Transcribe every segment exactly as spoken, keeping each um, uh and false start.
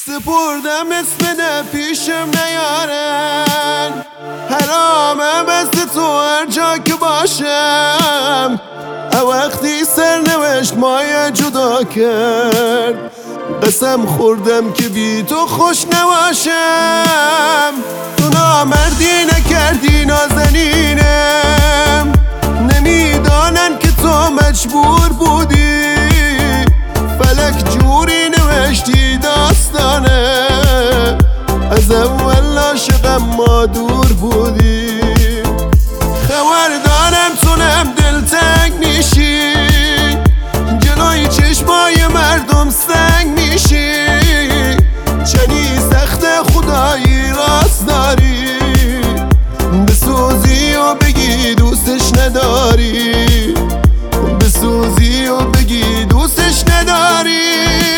سپردم اسم ده پیشم نیارن، حرامه مثل تو هر جا که باشم. وقتی سرنوشت مایه جدا کرد، قسم خوردم که بی تو خوش نباشم. تو نامردی نکردی نازنینم، نمیدانن که تو مجبور بودی. فلک جوری نوشتی داستانه، از اول عاشقم ما دور بودی. خبر دارم تونم دلتنگ میشی، جلوی چشمای مردم سنگ میشی. چنی سخت خدایی راست داری، بسوزی و بگی دوستش نداری، بسوزی و بگی دوستش نداری.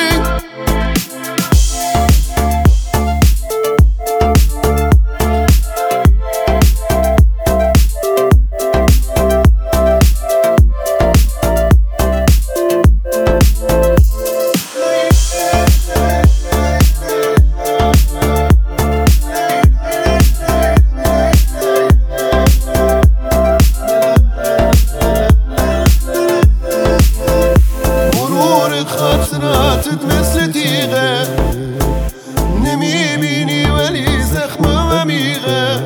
خاطراتت مثل تیغه، نمیبینی ولی زخمم عمیقه.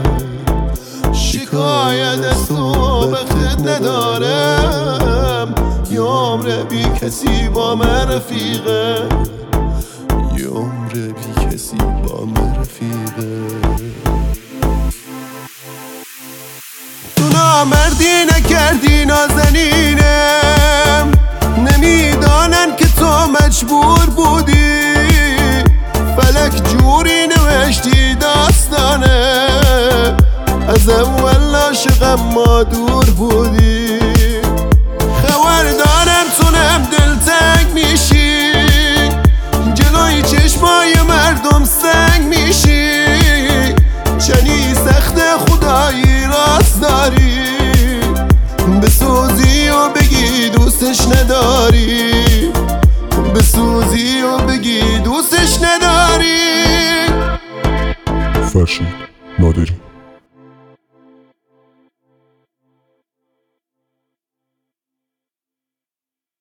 شکایت از تو بختت ندارم، یه عمر بی کسی با من رفیقه، یه عمر بی کسی با من رفیقه. تو نامردی نکردی نازنینم، نمیدانن که تو مجبور بودی. فلک جوری نوشتی داستانه، از اول عاشقم ما دور بودی. خبر دارم تونم دلتنگ میشی، جلوی چشمای مردم سنگ میشی. چنی سخت خدایی راست داری، بسوزی و بگی دوستش نداری، بسوزی و بگی دوستش نداری. فرشید نادری.